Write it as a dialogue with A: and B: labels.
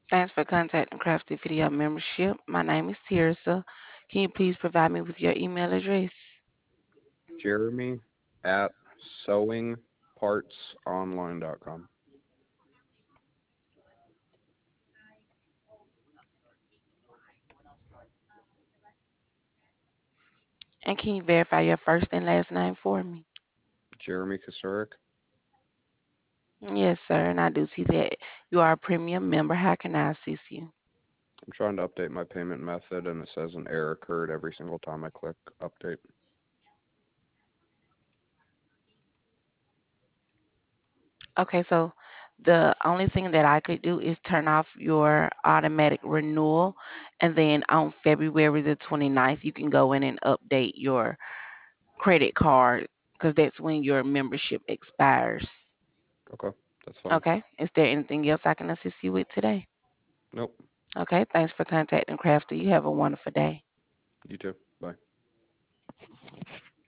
A: Thanks for contacting Crafty Video Membership. My name is Tirsa. Can you please provide me with your email address?
B: Jeremy at sewingpartsonline.com.
A: And can you verify your first and last name for me?
B: Jeremy Kasurik.
A: Yes, sir. And I do see that you are a premium member. How can I assist you?
B: I'm trying to update my payment method and it says an error occurred every single time I click update.
A: Okay, so the only thing that I could do is turn off your automatic renewal. And then on February the 29th, you can go in and update your credit card because that's when your membership expires.
B: Okay, that's fine.
A: Okay. Is there anything else I can assist you with today?
B: Nope.
A: Okay. Thanks for contacting Crafter. You have a wonderful day.
B: You too. Bye.